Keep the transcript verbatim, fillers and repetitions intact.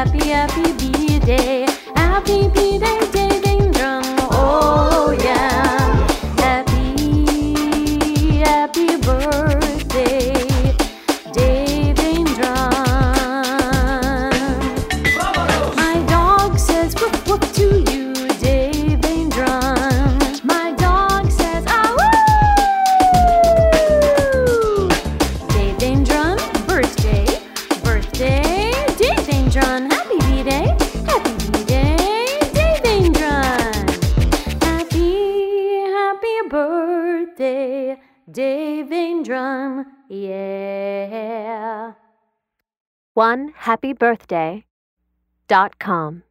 happy, happy B-Day. Happy B-Day, Dave Ingram. Oh yeah. Happy, happy birthday, Dave Ingram. My dog says whoop whoop to you, Dave Ingram. My dog says ah woo. Dave Ingram, birthday, birthday, Dave Ingram. Happy B-Day, happy B-Day, Dave Ingram. Happy, happy birthday, Dave Ingram. Yeah. one happy birthday dot com